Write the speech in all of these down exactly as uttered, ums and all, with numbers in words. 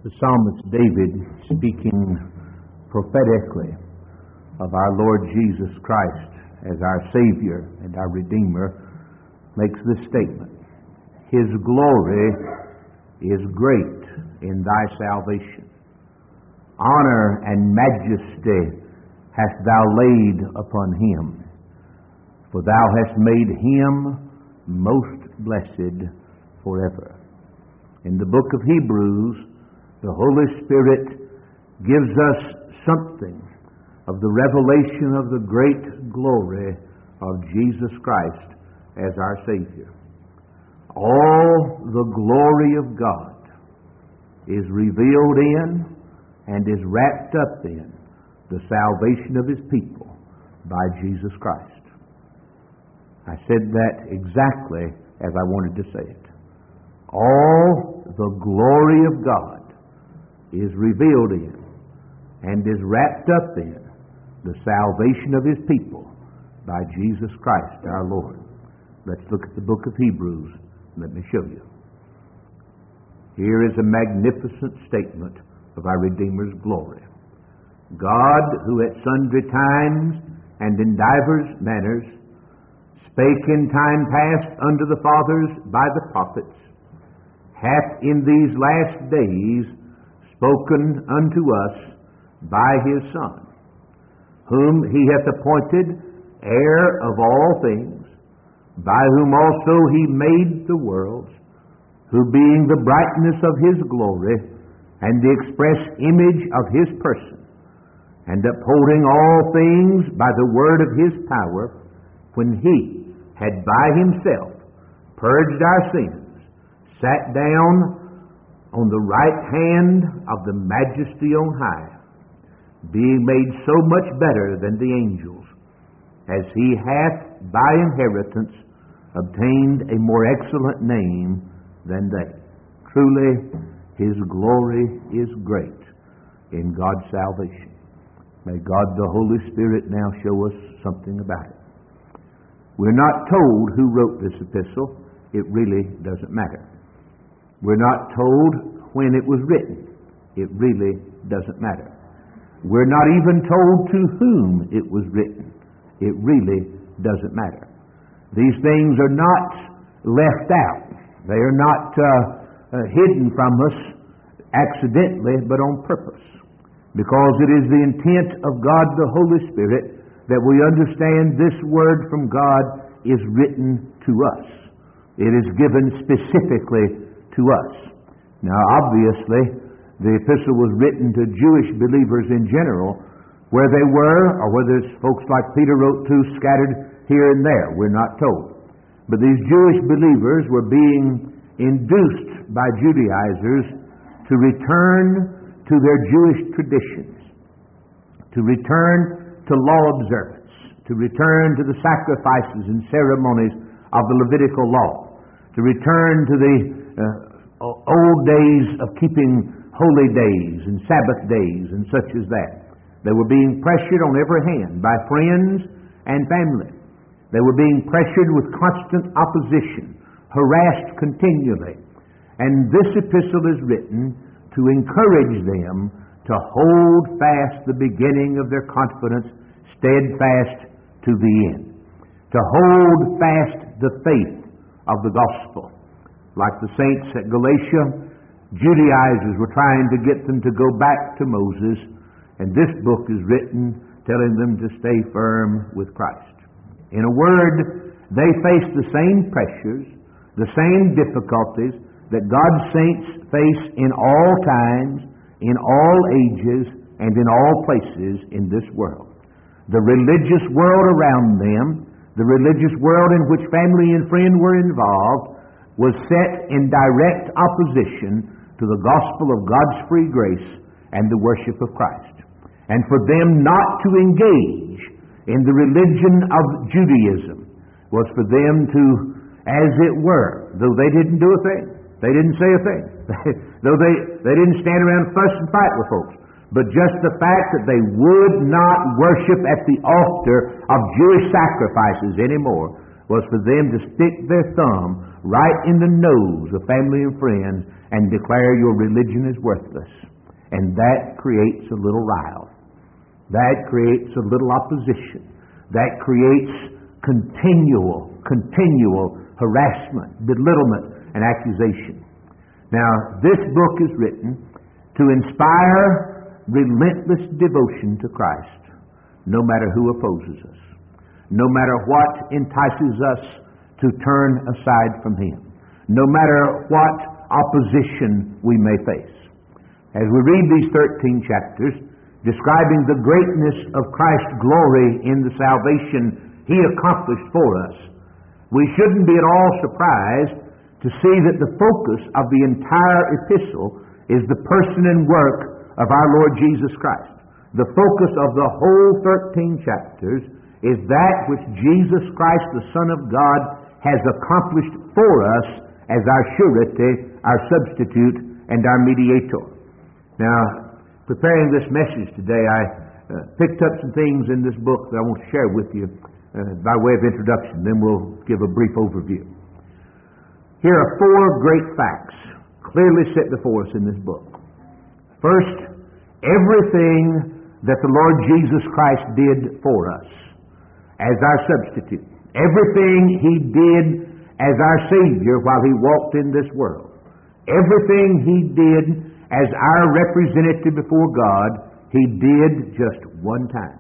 The psalmist David, speaking prophetically of our Lord Jesus Christ as our Savior and our Redeemer, makes this statement: His glory is great in thy salvation. Honor and majesty hast thou laid upon him, for thou hast made him most blessed forever. In the book of Hebrews, the Holy Spirit gives us something of the revelation of the great glory of Jesus Christ as our Savior. All the glory of God is revealed in and is wrapped up in the salvation of His people by Jesus Christ. I said that exactly as I wanted to say it. All the glory of God is revealed in and is wrapped up in the salvation of His people by Jesus Christ our Lord. Let's look at the book of Hebrews. Let me show you. Here is a magnificent statement of our Redeemer's glory. God, who at sundry times and in divers manners spake in time past unto the fathers by the prophets, hath in these last days spoken unto us by His Son, whom He hath appointed heir of all things, by whom also He made the worlds, who being the brightness of His glory, and the express image of His person, and upholding all things by the word of His power, when He had by Himself purged our sins, sat down on the right hand of the Majesty on high, being made so much better than the angels, as He hath by inheritance obtained a more excellent name than they. Truly, His glory is great in God's salvation. May God the Holy Spirit now show us something about it. We're not told who wrote this epistle. It really doesn't matter. We're not told when it was written. It really doesn't matter. We're not even told to whom it was written. It really doesn't matter. These things are not left out. They are not uh, uh, hidden from us accidentally, but on purpose. Because it is the intent of God the Holy Spirit that we understand this word from God is written to us. It is given specifically to us. Now, obviously, the epistle was written to Jewish believers in general, where they were, or whether it's folks like Peter wrote to scattered here and there. We're not told. But these Jewish believers were being induced by Judaizers to return to their Jewish traditions, to return to law observance, to return to the sacrifices and ceremonies of the Levitical law, to return to the uh, old days of keeping holy days and Sabbath days and such as that. They were being pressured on every hand by friends and family. They were being pressured with constant opposition, harassed continually. And this epistle is written to encourage them to hold fast the beginning of their confidence, steadfast to the end. To hold fast the faith of the gospel. Like the saints at Galatia, Judaizers were trying to get them to go back to Moses, and this book is written telling them to stay firm with Christ. In a word, they face the same pressures, the same difficulties that God's saints face in all times, in all ages, and in all places in this world. The religious world around them, the religious world in which family and friend were involved, was set in direct opposition to the gospel of God's free grace and the worship of Christ. And for them not to engage in the religion of Judaism was for them to, as it were, though they didn't do a thing, they didn't say a thing, though they, they didn't stand around and fuss and fight with folks, but just the fact that they would not worship at the altar of Jewish sacrifices anymore was for them to stick their thumb right in the nose of family and friends and declare your religion is worthless. And that creates a little rile. That creates a little opposition. That creates continual, continual harassment, belittlement, and accusation. Now, this book is written to inspire relentless devotion to Christ, no matter who opposes us, no matter what entices us to turn aside from Him, no matter what opposition we may face. As we read these thirteen chapters, describing the greatness of Christ's glory in the salvation He accomplished for us, we shouldn't be at all surprised to see that the focus of the entire epistle is the person and work of our Lord Jesus Christ. The focus of the whole thirteen chapters is that which Jesus Christ, the Son of God, has accomplished for us as our surety, our substitute, and our mediator. Now, preparing this message today, I uh, picked up some things in this book that I want to share with you uh, by way of introduction. Then we'll give a brief overview. Here are four great facts clearly set before us in this book. First, everything that the Lord Jesus Christ did for us as our substitute, everything He did as our Savior while He walked in this world, everything He did as our representative before God, He did just one time.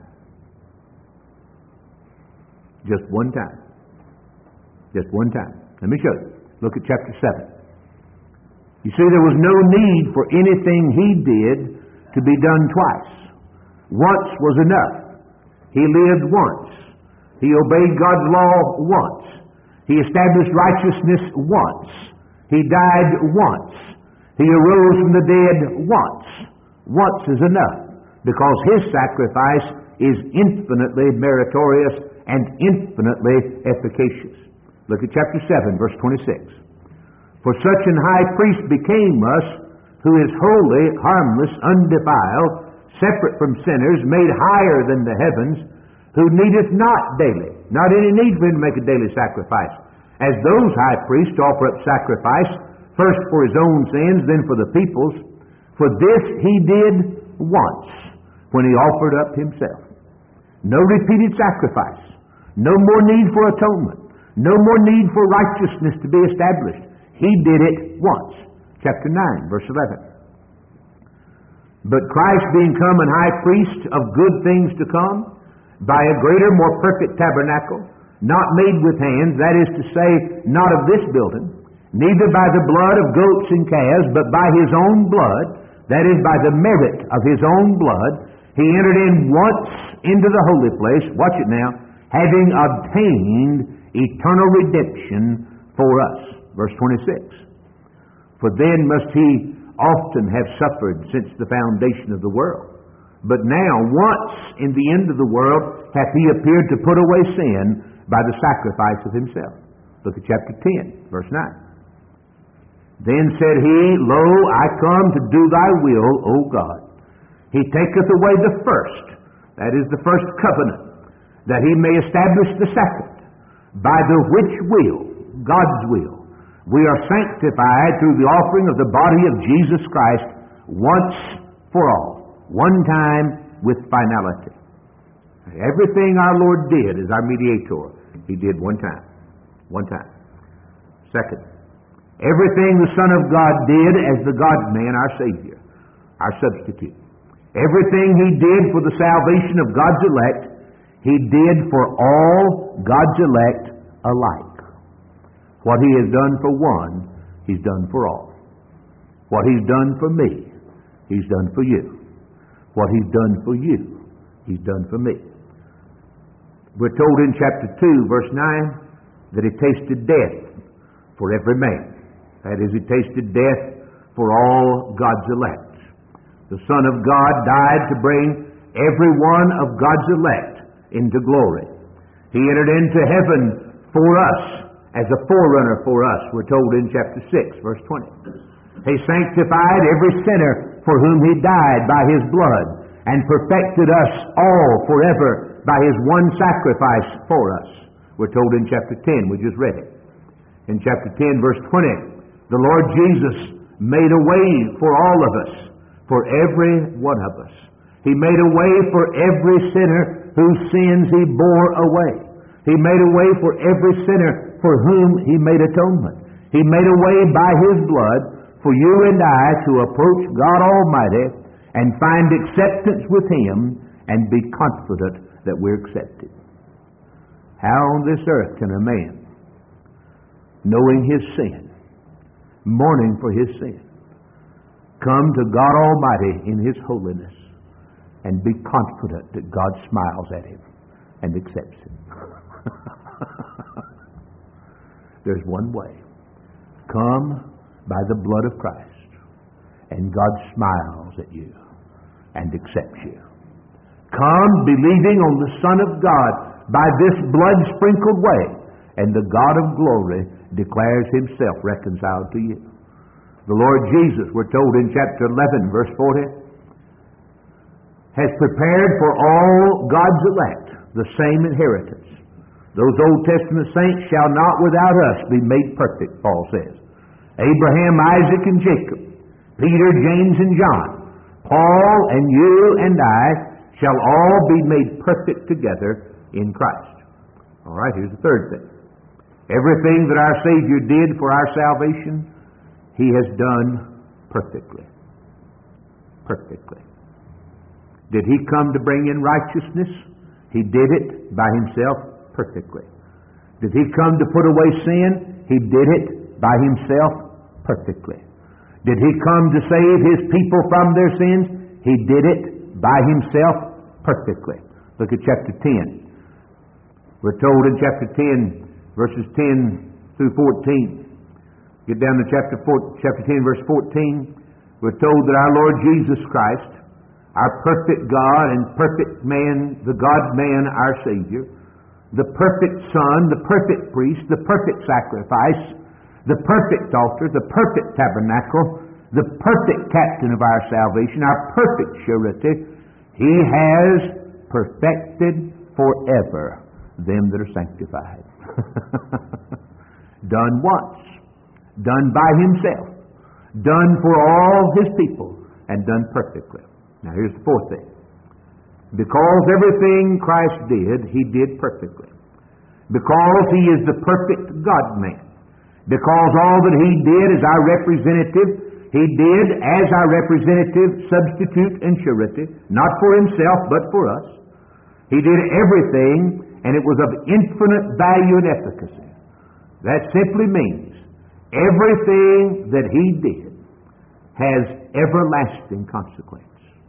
Just one time. Just one time. Let me show you. Look at chapter seven. You see, there was no need for anything He did to be done twice. Once was enough. He lived once. He obeyed God's law once. He established righteousness once. He died once. He arose from the dead once. Once is enough, because His sacrifice is infinitely meritorious and infinitely efficacious. Look at chapter seven, verse twenty-six. For such an high priest became us, who is holy, harmless, undefiled, separate from sinners, made higher than the heavens, who needeth not daily, not any need for Him to make a daily sacrifice, as those high priests offer up sacrifice, first for His own sins, then for the people's. For this He did once, when He offered up Himself. No repeated sacrifice. No more need for atonement. No more need for righteousness to be established. He did it once. Chapter nine, verse eleven. But Christ being come an high priest of good things to come, by a greater, more perfect tabernacle, not made with hands, that is to say, not of this building, neither by the blood of goats and calves, but by His own blood, that is, by the merit of His own blood, He entered in once into the holy place, watch it now, having obtained eternal redemption for us. Verse twenty-six. For then must He often have suffered since the foundation of the world. But now, once in the end of the world, hath He appeared to put away sin by the sacrifice of Himself. Look at chapter ten, verse nine. Then said He, Lo, I come to do Thy will, O God. He taketh away the first, that is the first covenant, that He may establish the second, by the which will, God's will, we are sanctified through the offering of the body of Jesus Christ once for all. One time with finality. Everything our Lord did as our mediator, He did one time. One time. Second, everything the Son of God did as the God-man, our Savior, our substitute. Everything He did for the salvation of God's elect, He did for all God's elect alike. What He has done for one, He's done for all. What He's done for me, He's done for you. What He's done for you, He's done for me. We're told in chapter two, verse nine, that He tasted death for every man. That is, He tasted death for all God's elect. The Son of God died to bring every one of God's elect into glory. He entered into heaven for us, as a forerunner for us, we're told in chapter six, verse twenty. He sanctified every sinner for whom He died by His blood, and perfected us all forever by His one sacrifice for us. We're told in chapter ten, we just read it. In chapter ten, verse twenty, the Lord Jesus made a way for all of us, for every one of us. He made a way for every sinner whose sins He bore away. He made a way for every sinner for whom He made atonement. He made a way by His blood for you and I to approach God Almighty and find acceptance with Him and be confident that we're accepted. How on this earth can a man, knowing his sin, mourning for his sin, come to God Almighty in His holiness and be confident that God smiles at him and accepts him? There's one way. Come by the blood of Christ, and God smiles at you and accepts you. Come believing on the Son of God by this blood-sprinkled way, and the God of glory declares Himself reconciled to you. The Lord Jesus, we're told in chapter eleven, verse forty, has prepared for all God's elect the same inheritance. Those Old Testament saints shall not without us be made perfect, Paul says. Abraham, Isaac, and Jacob, Peter, James, and John, Paul, and you and I shall all be made perfect together in Christ. All right, here's the third thing. Everything that our Savior did for our salvation, He has done perfectly. Perfectly. Did He come to bring in righteousness? He did it by Himself perfectly. Did He come to put away sin? He did it by Himself perfectly. Did He come to save His people from their sins? He did it by Himself perfectly. Look at chapter ten. We're told in chapter ten, verses ten through fourteen. Get down to chapter four, chapter ten, verse fourteen. We're told that our Lord Jesus Christ, our perfect God and perfect man, the God-man, our Savior, the perfect Son, the perfect priest, the perfect sacrifice, the perfect altar, the perfect tabernacle, the perfect captain of our salvation, our perfect surety, He has perfected forever them that are sanctified. Done once, done by Himself, done for all His people, and done perfectly. Now here's the fourth thing. Because everything Christ did, He did perfectly. Because He is the perfect God-man. Because all that He did as our representative, He did as our representative, substitute, and surety, not for Himself, but for us. He did everything, and it was of infinite value and efficacy. That simply means everything that He did has everlasting consequence.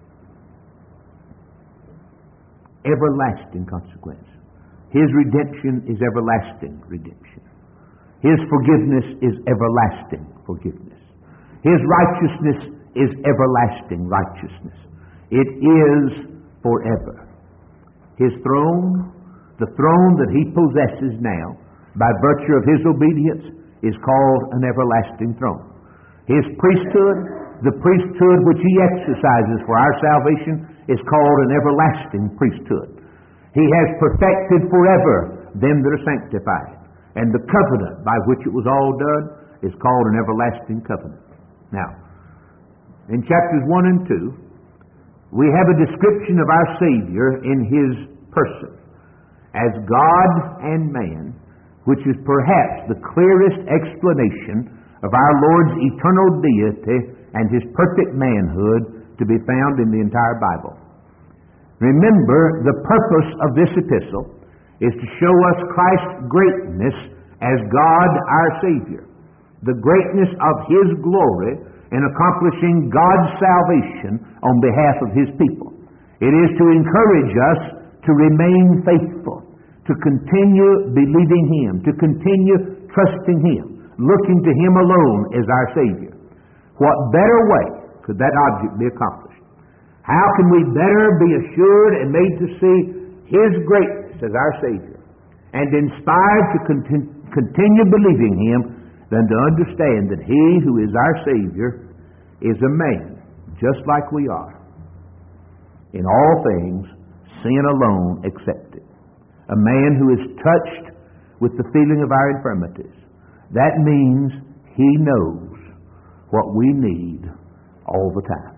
Everlasting consequence. His redemption is everlasting redemption. His forgiveness is everlasting forgiveness. His righteousness is everlasting righteousness. It is forever. His throne, the throne that He possesses now, by virtue of His obedience, is called an everlasting throne. His priesthood, the priesthood which He exercises for our salvation, is called an everlasting priesthood. He has perfected forever them that are sanctified. And the covenant by which it was all done is called an everlasting covenant. Now, in chapters one and two, we have a description of our Savior in His person as God and man, which is perhaps the clearest explanation of our Lord's eternal deity and His perfect manhood to be found in the entire Bible. Remember, the purpose of this epistle is to show us Christ's greatness as God our Savior, the greatness of His glory in accomplishing God's salvation on behalf of His people. It is to encourage us to remain faithful, to continue believing Him, to continue trusting Him, looking to Him alone as our Savior. What better way could that object be accomplished? How can we better be assured and made to see His greatness as our Savior and inspired to continue, continue believing Him than to understand that He who is our Savior is a man just like we are. In all things, sin alone excepted. A man who is touched with the feeling of our infirmities. That means He knows what we need all the time.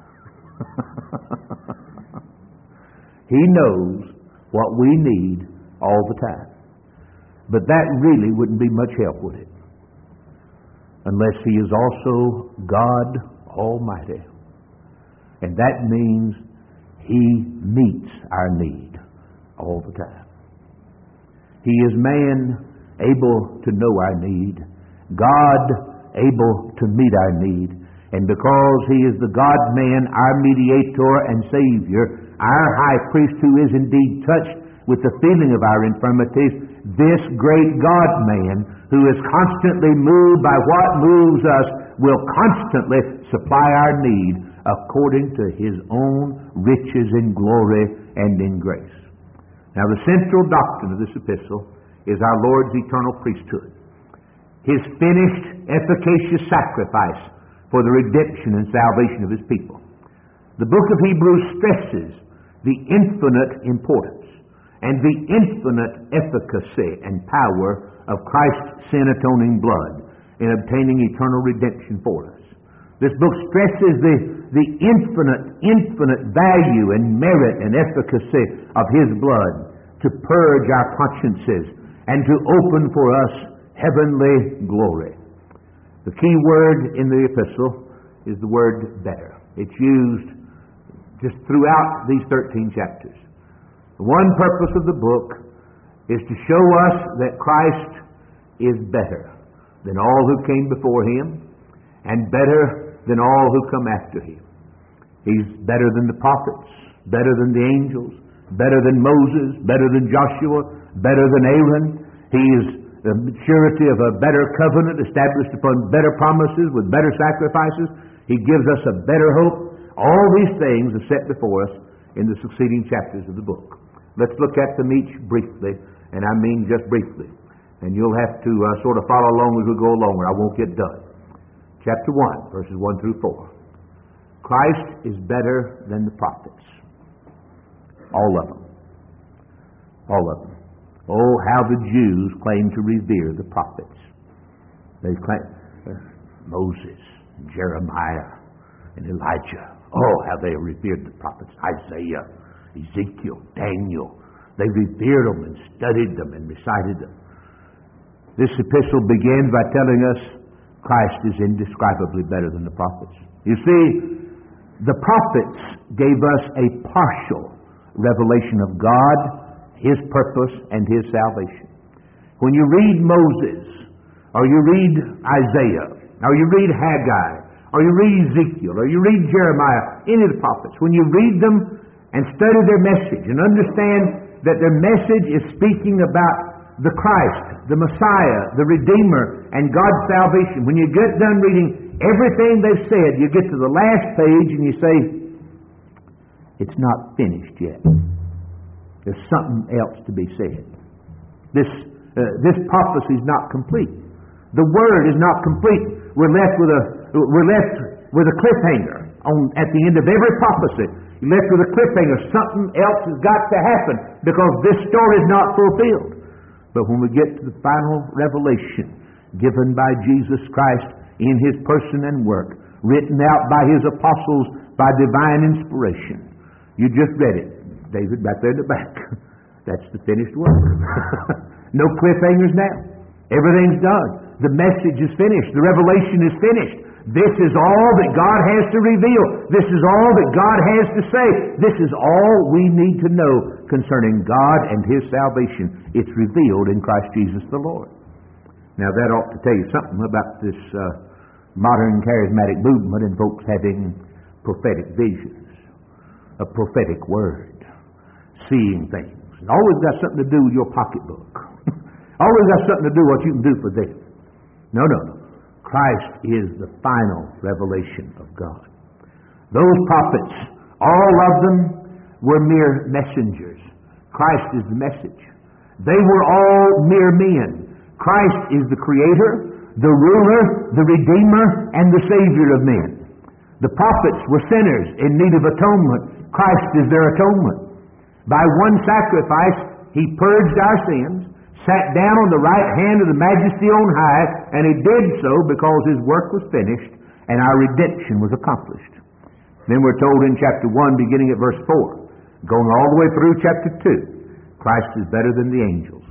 He knows what we need all the time. But that really wouldn't be much help, would it? Unless He is also God Almighty. And that means He meets our need all the time. He is man able to know our need, God able to meet our need. And because He is the God-man, our mediator and Savior, our high priest who is indeed touched with the feeling of our infirmities, this great God-man who is constantly moved by what moves us will constantly supply our need according to His own riches in glory and in grace. Now, the central doctrine of this epistle is our Lord's eternal priesthood, His finished, efficacious sacrifice for the redemption and salvation of His people. The book of Hebrews stresses the infinite importance and the infinite efficacy and power of Christ's sin-atoning blood in obtaining eternal redemption for us. This book stresses the, the infinite, infinite value and merit and efficacy of His blood to purge our consciences and to open for us heavenly glory. The key word in the epistle is the word better. It's used just throughout these thirteen chapters. The one purpose of the book is to show us that Christ is better than all who came before Him and better than all who come after Him. He's better than the prophets, better than the angels, better than Moses, better than Joshua, better than Aaron. He is the surety of a better covenant established upon better promises with better sacrifices. He gives us a better hope. All these things are set before us in the succeeding chapters of the book. Let's look at them each briefly, and I mean just briefly. And you'll have to uh, sort of follow along as we go along, or I won't get done. Chapter one, verses one through four. Christ is better than the prophets. All of them. All of them. Oh, how the Jews claim to revere the prophets. They claim uh, Moses, and Jeremiah, and Elijah. Oh, how they revered the prophets. Isaiah, Ezekiel, Daniel. They revered them and studied them and recited them. This epistle begins by telling us Christ is indescribably better than the prophets. You see, the prophets gave us a partial revelation of God, His purpose, and His salvation. When you read Moses, or you read Isaiah, or you read Haggai, or you read Ezekiel, or you read Jeremiah, any of the prophets, when you read them and study their message and understand that their message is speaking about the Christ, the Messiah, the Redeemer, and God's salvation, when you get done reading everything they've said, you get to the last page and you say, it's not finished yet. There's something else to be said. This, uh, this prophecy is not complete. The Word is not complete. We're left with a, we're left with a cliffhanger on, at the end of every prophecy. You're left with a cliffhanger. Something else has got to happen because this story is not fulfilled. But when we get to the final revelation given by Jesus Christ in His person and work, written out by His apostles by divine inspiration, you just read it. David, right there in the back. That's the finished work. No cliffhangers now. Everything's done. The message is finished. The revelation is finished. This is all that God has to reveal. This is all that God has to say. This is all we need to know concerning God and His salvation. It's revealed in Christ Jesus the Lord. Now that ought to tell you something about this uh, modern charismatic movement and folks having prophetic visions, a prophetic word, seeing things. It always got something to do with your pocketbook. Always got something to do with what you can do for them. No, no, no. Christ is the final revelation of God. Those prophets, all of them were mere messengers. Christ is the message. They were all mere men. Christ is the Creator, the Ruler, the Redeemer, and the Savior of men. The prophets were sinners in need of atonement. Christ is their atonement. By one sacrifice, He purged our sins, sat down on the right hand of the Majesty on high, and He did so because His work was finished, and our redemption was accomplished. Then we're told in chapter one, beginning at verse four, going all the way through chapter two, Christ is better than the angels.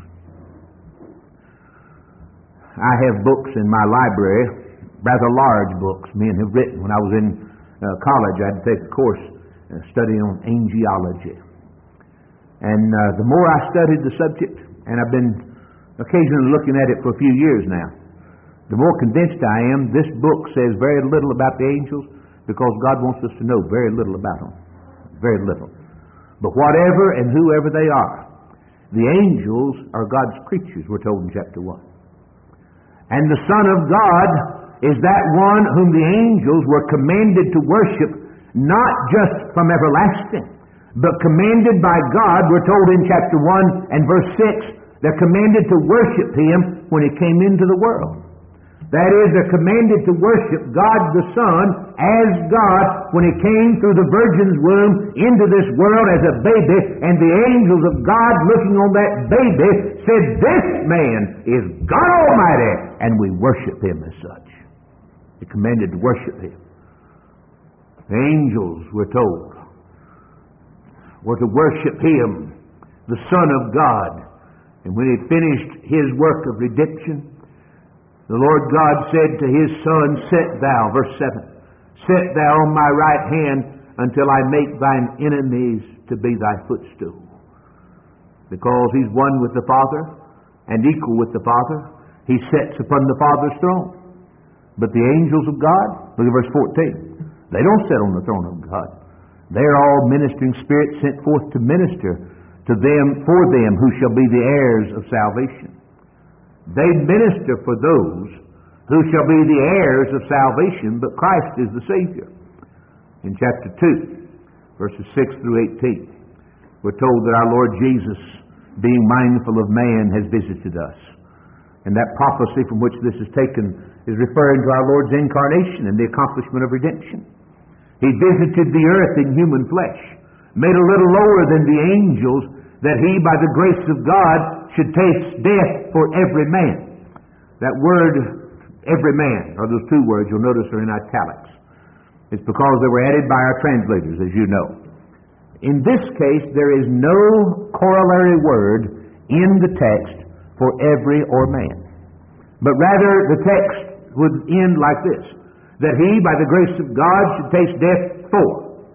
I have books in my library, rather large books men have written. When I was in uh, college, I had to take a course uh, studying on angelology. And uh, the more I studied the subject, and I've been occasionally looking at it for a few years now, the more convinced I am this book says very little about the angels, because God wants us to know very little about them. Very little. But whatever and whoever they are, the angels are God's creatures, we're told in chapter one. And the Son of God is that one whom the angels were commanded to worship, not just from everlasting, but commanded by God, we're told in chapter one and verse six, they're commanded to worship Him when He came into the world. That is, they're commanded to worship God the Son as God when He came through the Virgin's womb into this world as a baby, and the angels of God looking on that baby said, "This man is God Almighty," and we worship Him as such. They're commanded to worship Him. The angels, we're told, were to worship Him, the Son of God. And when He finished His work of redemption, the Lord God said to His Son, "Sit thou," verse seven, "sit thou on my right hand until I make thine enemies to be thy footstool." Because He's one with the Father and equal with the Father, He sits upon the Father's throne. But the angels of God, look at verse fourteen, they don't sit on the throne of God. They're all ministering spirits sent forth to minister to them, for them who shall be the heirs of salvation. They minister for those who shall be the heirs of salvation, but Christ is the Savior. In chapter two, verses six through eighteen, we're told that our Lord Jesus, being mindful of man, has visited us. And that prophecy from which this is taken is referring to our Lord's incarnation and the accomplishment of redemption. He visited the earth in human flesh, made a little lower than the angels, that He, by the grace of God, should taste death for every man. That word, every man, or those two words you'll notice are in italics. It's because they were added by our translators, as you know. In this case, there is no corollary word in the text for every or man. But rather, the text would end like this, that He, by the grace of God, should taste death for.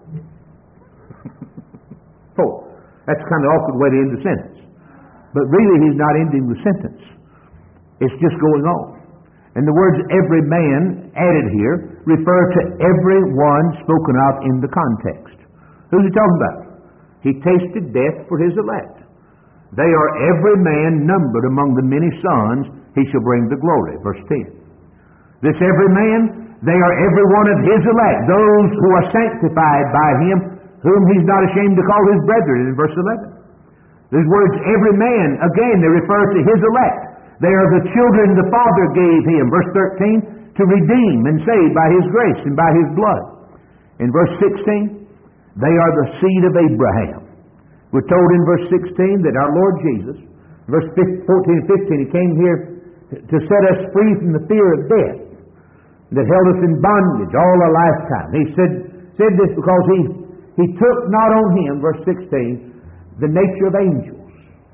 for. That's kind of an awkward way to end the sentence. But really, He's not ending the sentence. It's just going on. And the words every man added here refer to every one spoken of in the context. Who's He talking about? He tasted death for His elect. They are every man numbered among the many sons He shall bring to glory. Verse ten. This every man, they are every one of His elect, those who are sanctified by Him, whom He's not ashamed to call His brethren, in verse eleven. These words, every man, again, they refer to His elect. They are the children the Father gave Him, verse thirteen, to redeem and save by His grace and by His blood. In verse sixteen, they are the seed of Abraham. We're told in verse sixteen that our Lord Jesus, verse fourteen and fifteen, He came here to set us free from the fear of death that held us in bondage all our lifetime. He said, said this because He, he took not on Him, verse sixteen, the nature of angels.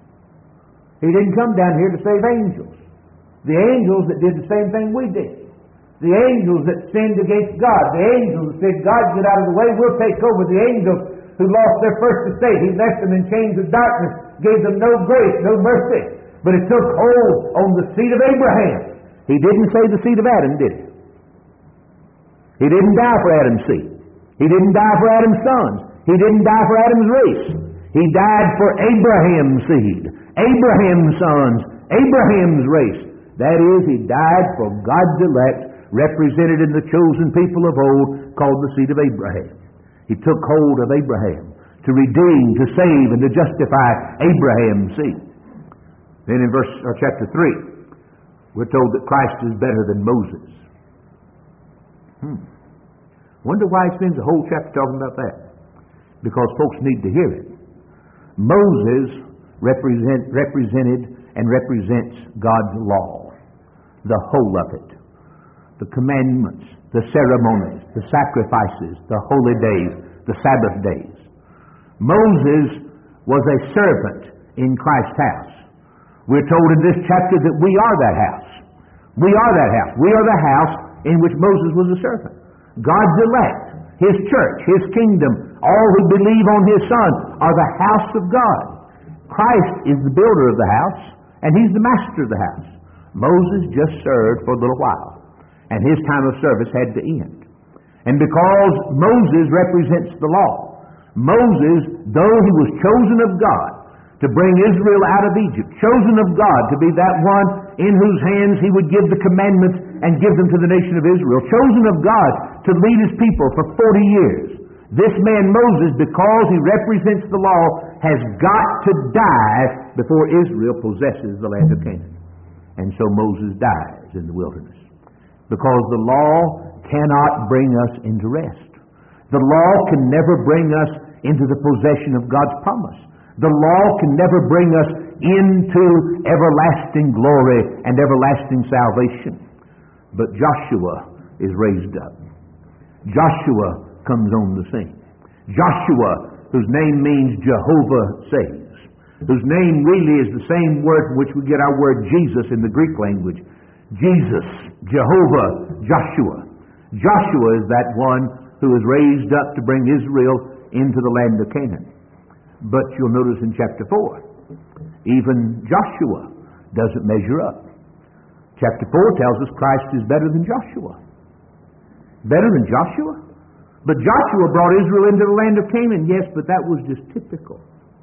He didn't come down here to save angels. The angels that did the same thing we did. The angels that sinned against God. The angels that said, "God, get out of the way, we'll take over." The angels who lost their first estate. He left them in chains of darkness, gave them no grace, no mercy. But He took hold on the seed of Abraham. He didn't say the seed of Adam, did He? He didn't die for Adam's seed. He didn't die for Adam's sons. He didn't die for Adam's race. He died for Abraham's seed, Abraham's sons, Abraham's race. That is, He died for God's elect, represented in the chosen people of old, called the seed of Abraham. He took hold of Abraham to redeem, to save, and to justify Abraham's seed. Then in verse or chapter three, we're told that Christ is better than Moses. Hmm. Wonder why He spends the whole chapter talking about that. Because folks need to hear it. Moses represent, represented and represents God's law, the whole of it, the commandments, the ceremonies, the sacrifices, the holy days, the Sabbath days. Moses was a servant in Christ's house. We're told in this chapter that we are that house. We are that house. We are the house in which Moses was a servant. God's elect, His church, His kingdom, all who believe on His Son are the house of God. Christ is the builder of the house, and He's the master of the house. Moses just served for a little while, and his time of service had to end. And because Moses represents the law, Moses, though he was chosen of God to bring Israel out of Egypt, chosen of God to be that one in whose hands He would give the commandments and give them to the nation of Israel, chosen of God to lead His people for forty years, this man Moses, because he represents the law, has got to die before Israel possesses the land of Canaan. And so Moses dies in the wilderness, because the law cannot bring us into rest. The law can never bring us into the possession of God's promise. The law can never bring us into everlasting glory and everlasting salvation. But Joshua is raised up. Joshua comes on the scene. Joshua, whose name means Jehovah saves, whose name really is the same word from which we get our word Jesus in the Greek language. Jesus, Jehovah, Joshua. Joshua is that one who is raised up to bring Israel into the land of Canaan. But you'll notice in chapter four, even Joshua doesn't measure up. Chapter four tells us Christ is better than Joshua. Better than Joshua? But Joshua brought Israel into the land of Canaan, yes, but that was just typical.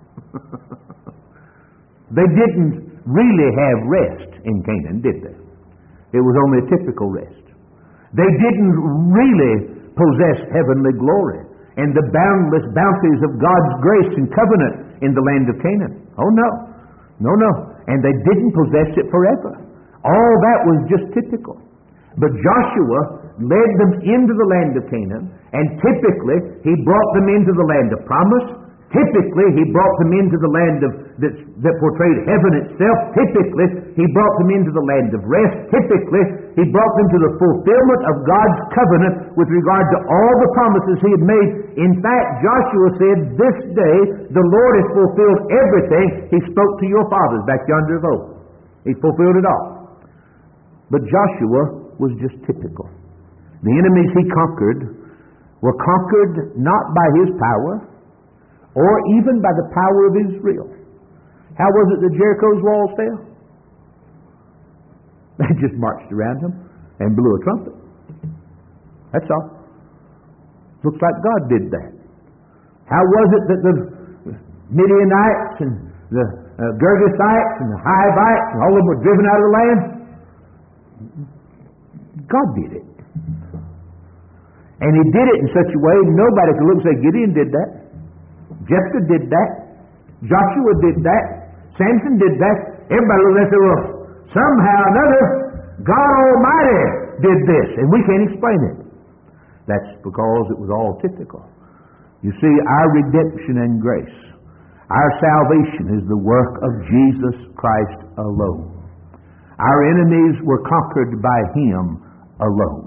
They didn't really have rest in Canaan, did they? It was only a typical rest. They didn't really possess heavenly glory and the boundless bounties of God's grace and covenant in the land of Canaan. Oh no, no, no. And they didn't possess it forever. All that was just typical. But Joshua led them into the land of Canaan, and typically he brought them into the land of promise. Typically he brought them into the land of that, that portrayed heaven itself. Typically he brought them into the land of rest. Typically he brought them to the fulfillment of God's covenant with regard to all the promises He had made. In fact, Joshua said, "This day the Lord has fulfilled everything He spoke to your fathers back yonder of old." He fulfilled it all. But Joshua was just typical. The enemies he conquered were conquered not by his power or even by the power of Israel. How was it that Jericho's walls fell? They just marched around them and blew a trumpet. That's all. Looks like God did that. How was it that the Midianites and the uh, Girgashites and the Hivites and all of them were driven out of the land? God did it. And He did it in such a way nobody could look and say, Gideon did that. Jephthah did that. Joshua did that. Samson did that. Everybody looked and said, well, somehow or another, God Almighty did this, and we can't explain it. That's because it was all typical. You see, our redemption and grace, our salvation is the work of Jesus Christ alone. Our enemies were conquered by Him alone.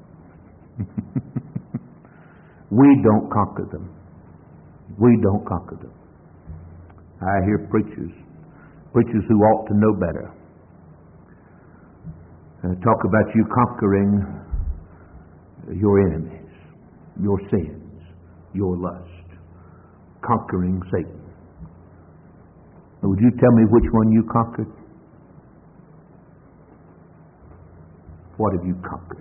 We don't conquer them. We don't conquer them. I hear preachers, preachers who ought to know better, uh, talk about you conquering your enemies, your sins, your lust, conquering Satan. Would you tell me which one you conquered? What have you conquered?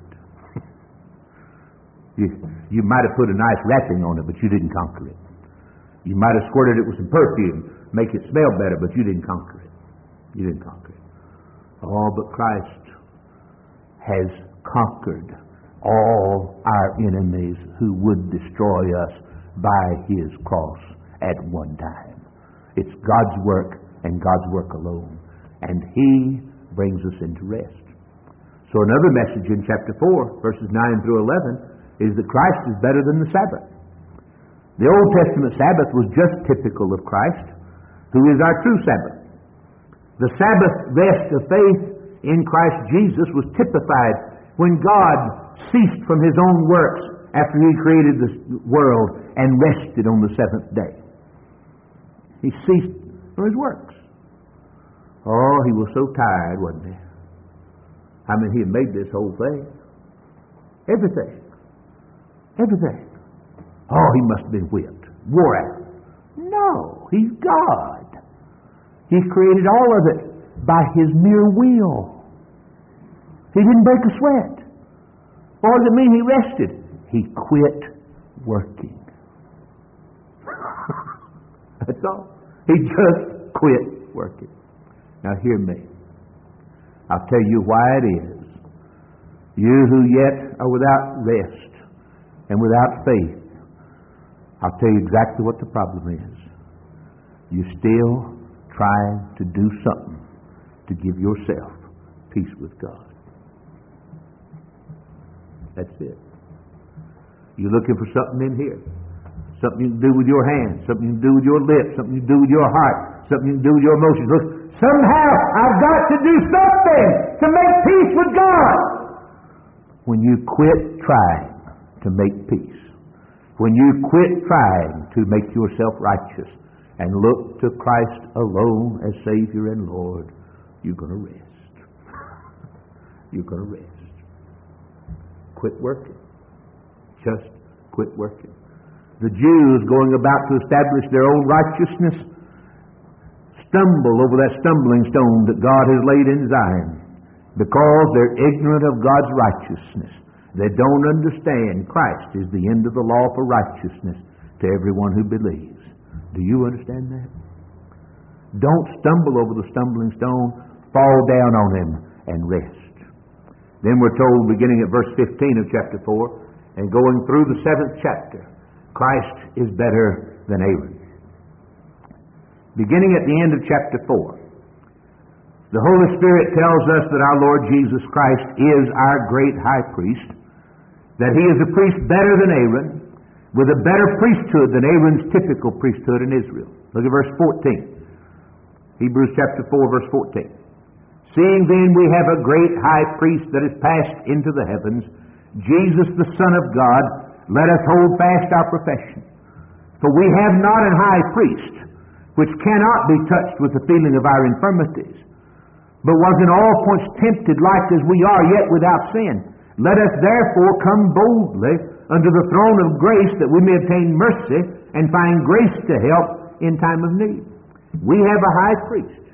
you, you might have put a nice wrapping on it, but you didn't conquer it. You might have squirted it with some perfume, make it smell better, but you didn't conquer it. You didn't conquer it. Oh, but Christ has conquered all our enemies who would destroy us by His cross at one time. It's God's work and God's work alone. And He brings us into rest. So another message in chapter four, verses nine through eleven, is that Christ is better than the Sabbath. The Old Testament Sabbath was just typical of Christ, who is our true Sabbath. The Sabbath rest of faith in Christ Jesus was typified when God ceased from His own works after He created the world and rested on the seventh day. He ceased from His works. Oh, He was so tired, wasn't He? I mean, He had made this whole thing. Everything. Everything. Oh, He must have been whipped, wore out. No, He's God. He created all of it by His mere will. He didn't break a sweat. What does it mean He rested? He quit working. That's all. He just quit working. Now hear me. I'll tell you why it is. You who yet are without rest and without faith, I'll tell you exactly what the problem is. You're still trying to do something to give yourself peace with God. That's it. You're looking for something in here. Something you can do with your hands, something you can do with your lips, something you can do with your heart, something you can do with your emotions. Look, somehow I've got to do something to make peace with God. When you quit trying to make peace, when you quit trying to make yourself righteous and look to Christ alone as Savior and Lord, you're going to rest. You're going to rest. Quit working. Just quit working. The Jews, going about to establish their own righteousness, stumble over that stumbling stone that God has laid in Zion because they're ignorant of God's righteousness. They don't understand Christ is the end of the law for righteousness to everyone who believes. Do you understand that? Don't stumble over the stumbling stone. Fall down on him and rest. Then we're told, beginning at verse fifteen of chapter four, and going through the seventh chapter, Christ is better than Aaron. Beginning at the end of chapter four, the Holy Spirit tells us that our Lord Jesus Christ is our great high priest, that He is a priest better than Aaron, with a better priesthood than Aaron's typical priesthood in Israel. Look at verse fourteen. Hebrews chapter four, verse fourteen. Seeing then we have a great high priest that is passed into the heavens, Jesus the Son of God, let us hold fast our profession. For we have not an high priest, which cannot be touched with the feeling of our infirmities, but was in all points tempted like as we are, yet without sin. Let us therefore come boldly unto the throne of grace, that we may obtain mercy and find grace to help in time of need. We have a high priest,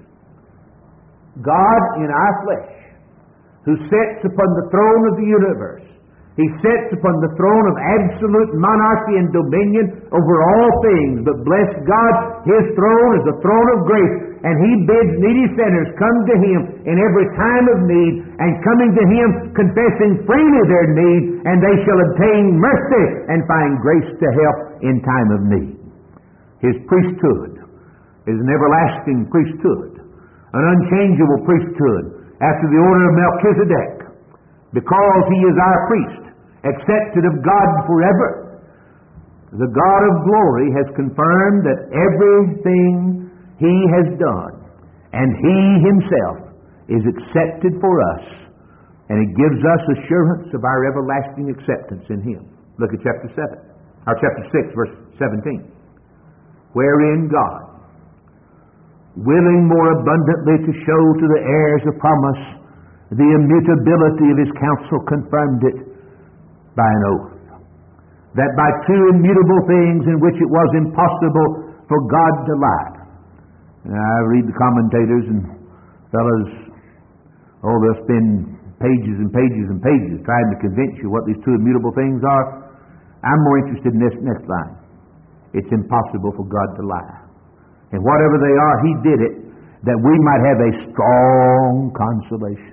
God in our flesh, who sits upon the throne of the universe. He sits upon the throne of absolute monarchy and dominion over all things. But bless God, His throne is a throne of grace, and He bids needy sinners come to Him in every time of need, and coming to Him confessing freely their need, and they shall obtain mercy and find grace to help in time of need. His priesthood is an everlasting priesthood, an unchangeable priesthood after the order of Melchizedek, because He is our priest, accepted of God forever. The God of glory has confirmed that everything He has done, and He Himself is accepted for us, and it gives us assurance of our everlasting acceptance in Him. Look at chapter seven, or chapter six, verse seventeen. Wherein God, willing more abundantly to show to the heirs of promise the immutability of His counsel, confirmed it by an oath, that by two immutable things in which it was impossible for God to lie. And I read the commentators, and fellows, oh, they'll spend pages and pages and pages trying to convince you what these two immutable things are. I'm more interested in this next line. It's impossible for God to lie. And whatever they are, He did it that we might have a strong consolation,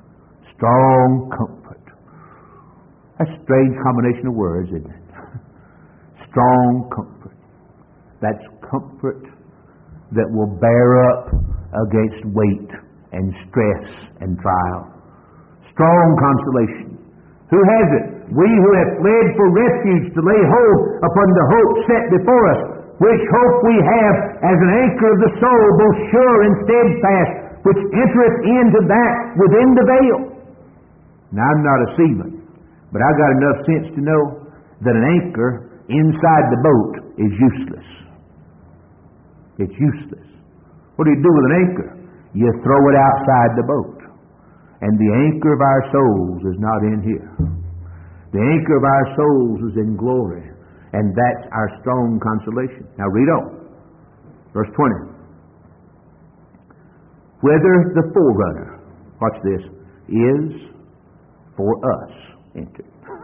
strong comfort. That's a strange combination of words, isn't it? Strong comfort. That's comfort that will bear up against weight and stress and trial. Strong consolation. Who has it? We who have fled for refuge to lay hold upon the hope set before us, which hope we have as an anchor of the soul, both sure and steadfast, which entereth into that within the veil. Now, I'm not a seaman, But I got enough sense to know that an anchor inside the boat is useless. It's useless. What do you do with an anchor? You throw it outside the boat. And the anchor of our souls is not in here. The anchor of our souls is in glory. And that's our strong consolation. Now read on. Verse twenty. Whether the forerunner, watch this, is for us entered.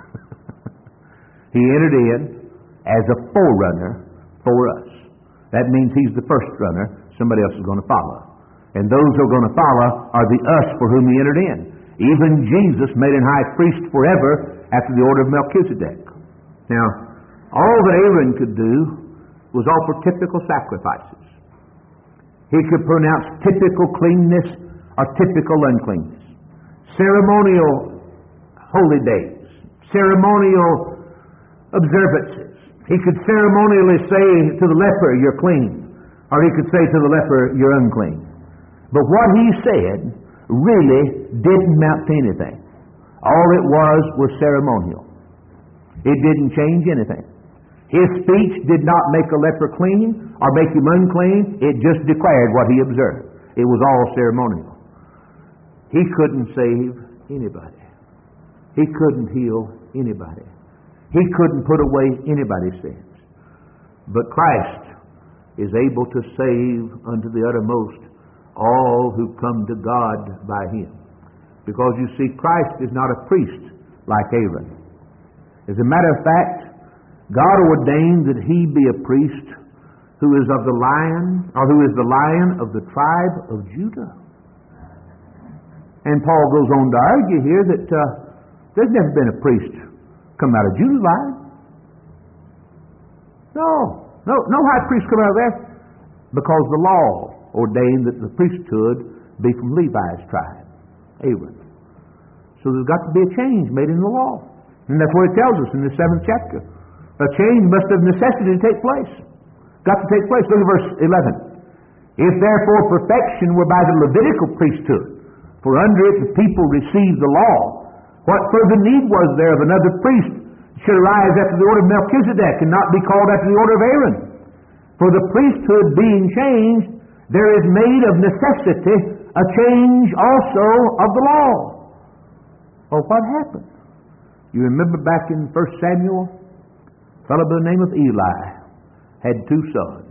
He entered in as a forerunner for us. That means he's the first runner. Somebody else is going to follow. And those who are going to follow are the us for whom he entered in. Even Jesus made him high priest forever after the order of Melchizedek. Now, all that Aaron could do was offer typical sacrifices. He could pronounce typical cleanness or typical uncleanness. Ceremonial holy days. Ceremonial observances. He could ceremonially say to the leper, you're clean. Or he could say to the leper, you're unclean. But what he said really didn't amount to anything. All it was was ceremonial. It didn't change anything. His speech did not make a leper clean or make him unclean. It just declared what he observed. It was all ceremonial. He couldn't save anybody. He couldn't heal anybody. He couldn't put away anybody's sins. But Christ is able to save unto the uttermost all who come to God by him. Because you see, Christ is not a priest like Aaron. As a matter of fact, God ordained that he be a priest who is of the lion, or who is the lion of the tribe of Judah. And Paul goes on to argue here that uh, there's never been a priest come out of Judah's line. No, no, no high priest come out of there, because the law ordained that the priesthood be from Levi's tribe, Aaron. So there's got to be a change made in the law. And that's what it tells us in the seventh chapter. A change must of necessity take place. Got to take place. Look at verse eleven. If therefore perfection were by the Levitical priesthood, for under it the people received the law, what further need was there of another priest should arise after the order of Melchizedek and not be called after the order of Aaron? For the priesthood being changed, there is made of necessity a change also of the law. Well, what happened? You remember back in First Samuel, a fellow by the name of Eli had two sons.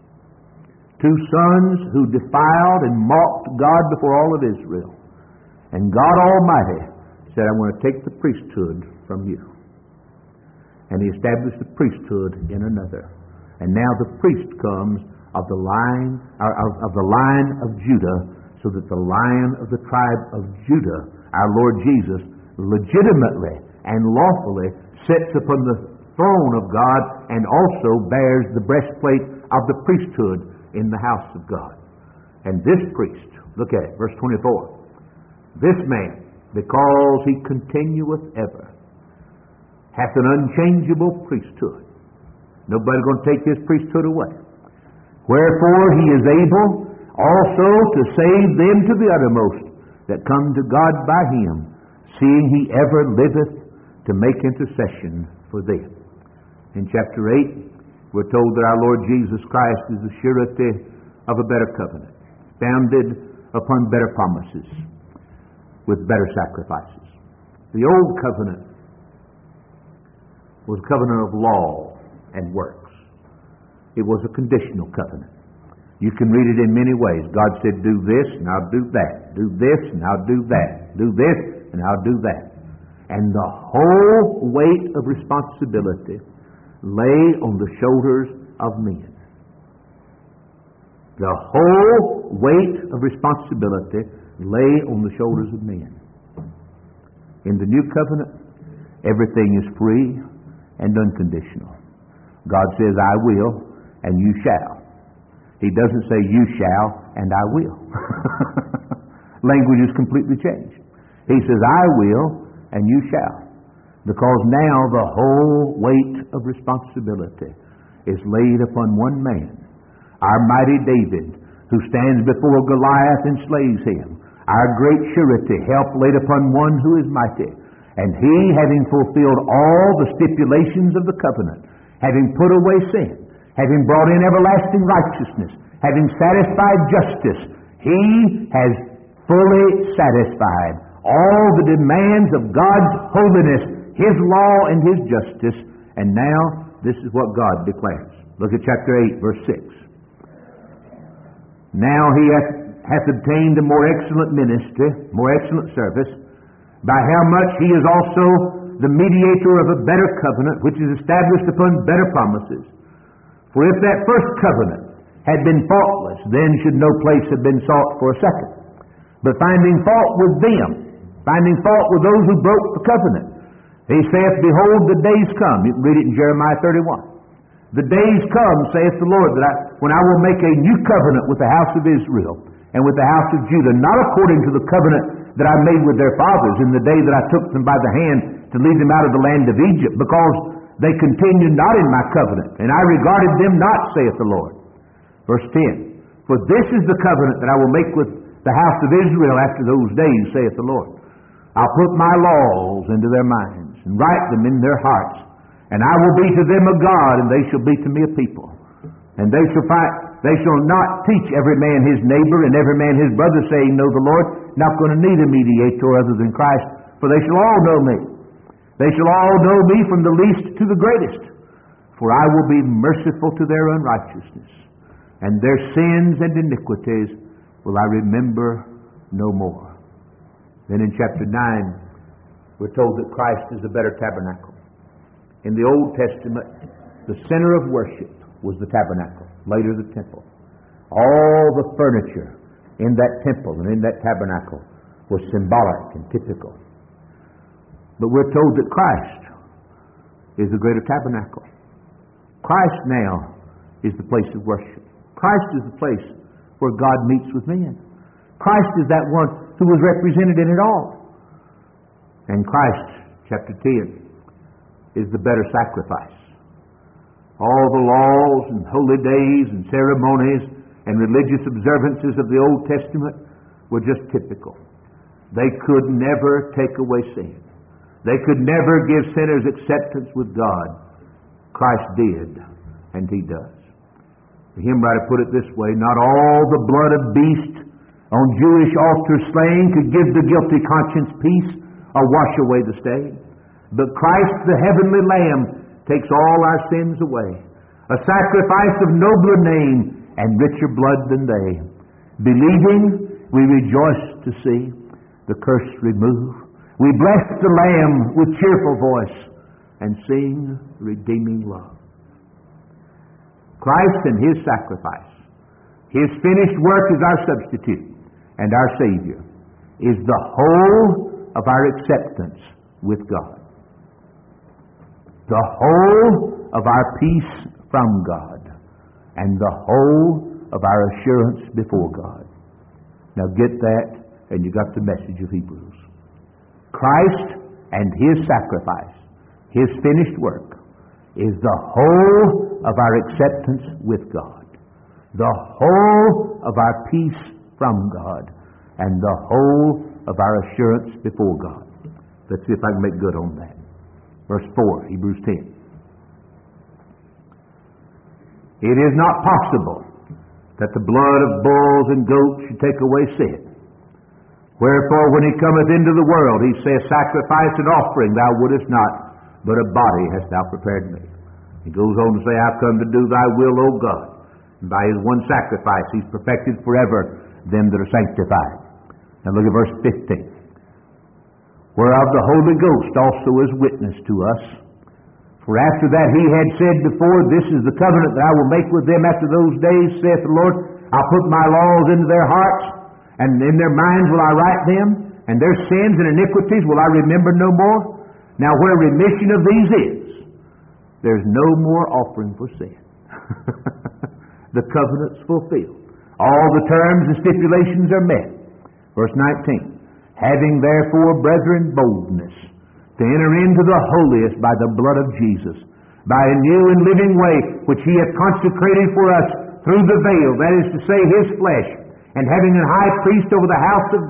Two sons who defiled and mocked God before all of Israel. And God Almighty said, I want to take the priesthood from you. And he established the priesthood in another. And now the priest comes of the line of, of the line of Judah, so that the lion of the tribe of Judah, our Lord Jesus, legitimately and lawfully sits upon the throne of God and also bears the breastplate of the priesthood in the house of God. And this priest, look at it, verse twenty-four. This man, because he continueth ever, hath an unchangeable priesthood. Nobody's going to take his priesthood away. Wherefore he is able also to save them to the uttermost that come to God by him, seeing he ever liveth to make intercession for them. In chapter eight, we're told that our Lord Jesus Christ is the surety of a better covenant, founded upon better promises, with better sacrifices. The old covenant was a covenant of law and works. It was a conditional covenant. You can read it in many ways. God said, do this and I'll do that. Do this and I'll do that. Do this and I'll do that. And the whole weight of responsibility lay on the shoulders of men. The whole weight of responsibility lay on the shoulders of men. In the new covenant, everything is free and unconditional. God says, I will, and you shall. He doesn't say, you shall, and I will. Language is completely changed. He says, I will, and you shall. Because now the whole weight of responsibility is laid upon one man, our mighty David, who stands before Goliath and slays him. Our great surety, help laid upon one who is mighty. And He, having fulfilled all the stipulations of the covenant, having put away sin, having brought in everlasting righteousness, having satisfied justice, He has fully satisfied all the demands of God's holiness, His law and His justice. And now, this is what God declares. Look at chapter eight, verse six. Now He hath, hath obtained a more excellent ministry, more excellent service, by how much He is also the mediator of a better covenant, which is established upon better promises. For if that first covenant had been faultless, then should no place have been sought for a second. But finding fault with them, finding fault with those who broke the covenant, He saith, Behold, the days come. You can read it in Jeremiah thirty-one. The days come, saith the Lord, that I, when I will make a new covenant with the house of Israel and with the house of Judah, not according to the covenant that I made with their fathers in the day that I took them by the hand to lead them out of the land of Egypt, because they continued not in my covenant, and I regarded them not, saith the Lord. Verse ten, For this is the covenant that I will make with the house of Israel after those days, saith the Lord. I'll put my laws into their minds, and write them in their hearts, and I will be to them a God, and they shall be to me a people. And they shall fight, they shall not teach every man his neighbor and every man his brother, saying, Know the Lord. Not going to need a mediator other than Christ, for they shall all know me. They shall all know me from the least to the greatest. For I will be merciful to their unrighteousness, and their sins and iniquities will I remember no more. Then in chapter nine, we're told that Christ is a better tabernacle. In the Old Testament, the center of worship was the tabernacle, later the temple. All the furniture in that temple and in that tabernacle was symbolic and typical. But we're told that Christ is the greater tabernacle. Christ now is the place of worship. Christ is the place where God meets with men. Christ is that one who was represented in it all. And Christ, chapter ten, is the better sacrifice. All the laws and holy days and ceremonies and religious observances of the Old Testament were just typical. They could never take away sin. They could never give sinners acceptance with God. Christ did, and He does. The hymn writer put it this way, Not all the blood of beast on Jewish altars slain could give the guilty conscience peace or wash away the stain. But Christ, the heavenly Lamb, takes all our sins away. A sacrifice of nobler name and richer blood than they. Believing, we rejoice to see the curse removed. We bless the Lamb with cheerful voice and sing redeeming love. Christ and His sacrifice, His finished work as our substitute and our Savior, is the whole of our acceptance with God. The whole of our peace from God, and the whole of our assurance before God. Now get that, and you got the message of Hebrews. Christ and His sacrifice, His finished work, is the whole of our acceptance with God, the whole of our peace from God, and the whole of our assurance before God. Let's see if I can make good on that. Verse four, Hebrews ten. It is not possible that the blood of bulls and goats should take away sin. Wherefore, when He cometh into the world, He saith, Sacrifice and offering thou wouldest not, but a body hast thou prepared me. He goes on to say, I've come to do thy will, O God. And by His one sacrifice, He's perfected forever them that are sanctified. Now look at verse fifteen. Whereof the Holy Ghost also is witness to us. For after that He had said before, This is the covenant that I will make with them after those days, saith the Lord. I'll put my laws into their hearts, and in their minds will I write them, and their sins and iniquities will I remember no more. Now where remission of these is, there's no more offering for sin. The covenant's fulfilled. All the terms and stipulations are met. Verse nineteen. Having therefore, brethren, boldness to enter into the holiest by the blood of Jesus, by a new and living way, which He hath consecrated for us through the veil, that is to say, His flesh, and having a high priest over the house of God,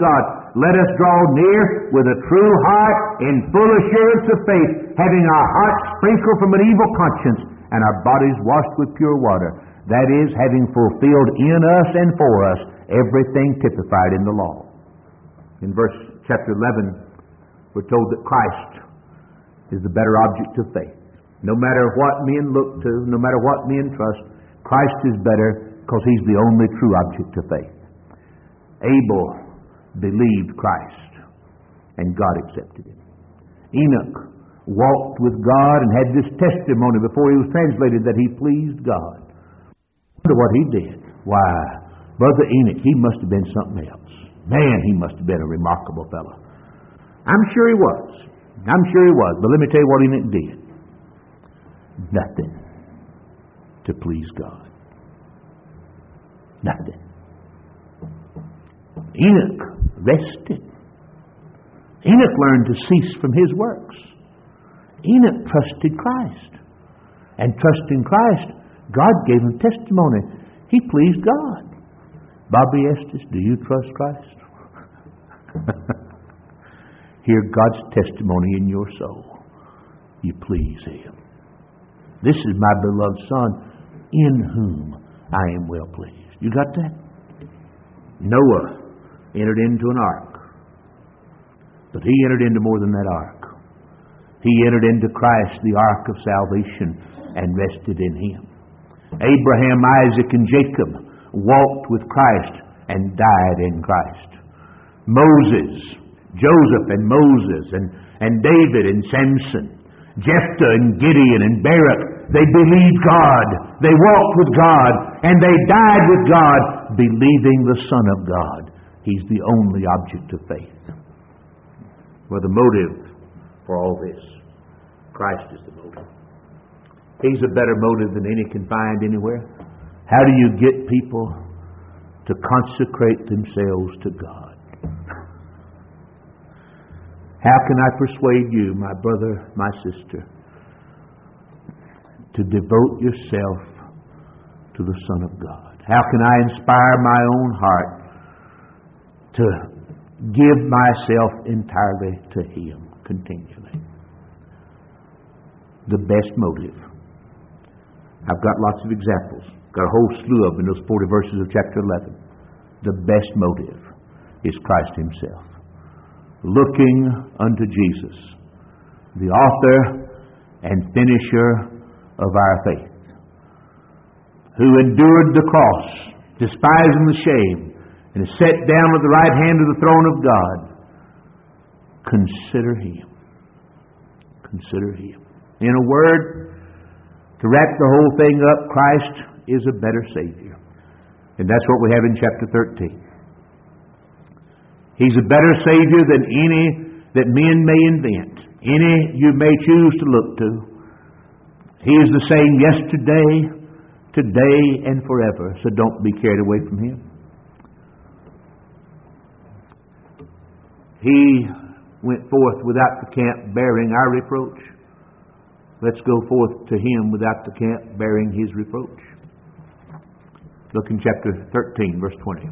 let us draw near with a true heart in full assurance of faith, having our hearts sprinkled from an evil conscience and our bodies washed with pure water. That is, having fulfilled in us and for us everything typified in the law. In verse chapter eleven, we're told that Christ is the better object of faith. No matter what men look to, no matter what men trust, Christ is better because He's the only true object of faith. Abel believed Christ, and God accepted him. Enoch walked with God and had this testimony before he was translated that he pleased God. Wonder what he did. Why, Brother Enoch, he must have been something else. Man, he must have been a remarkable fellow. I'm sure he was. I'm sure he was. But let me tell you what Enoch did. Nothing to please God. Nothing. Enoch rested. Enoch learned to cease from his works. Enoch trusted Christ. And trusting Christ, God gave him testimony. He pleased God. Bobby Estes, do you trust Christ? Hear God's testimony in your soul. You please Him. This is my beloved Son, in whom I am well pleased. You got that? Noah entered into an ark. But he entered into more than that ark. He entered into Christ, the ark of salvation, and rested in Him. Abraham, Isaac, and Jacob walked with Christ and died in Christ. Moses, Joseph and Moses, and, and David and Samson, Jephthah and Gideon and Barak, they believed God. They walked with God, and they died with God, believing the Son of God. He's the only object of faith. Well, the motive for all this, Christ is the motive. He's a better motive than any can find anywhere. How do you get people to consecrate themselves to God? How can I persuade you, my brother, my sister, to devote yourself to the Son of God? How can I inspire my own heart to give myself entirely to Him continually? The best motive. I've got lots of examples. Got a whole slew of them in those forty verses of chapter eleven. The best motive is Christ Himself. Looking unto Jesus, the author and finisher of our faith, who endured the cross, despising the shame, and is set down at the right hand of the throne of God. Consider Him. Consider Him. In a word, to wrap the whole thing up, Christ is a better Savior. And that's what we have in chapter thirteen. He's a better Savior than any that men may invent, any you may choose to look to. He is the same yesterday, today, and forever. So don't be carried away from Him. He went forth without the camp bearing our reproach. Let's go forth to Him without the camp bearing His reproach. Look in chapter thirteen, verse twenty.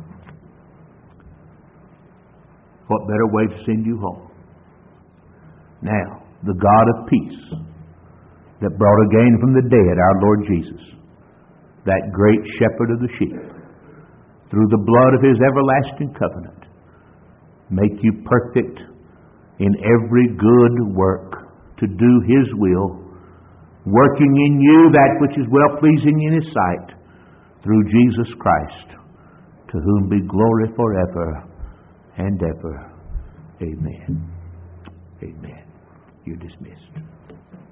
What better way to send you home? Now, the God of peace that brought again from the dead our Lord Jesus, that great shepherd of the sheep, through the blood of His everlasting covenant, make you perfect in every good work to do His will, working in you that which is well-pleasing in His sight, through Jesus Christ, to whom be glory forever and ever. Amen. Amen. You're dismissed.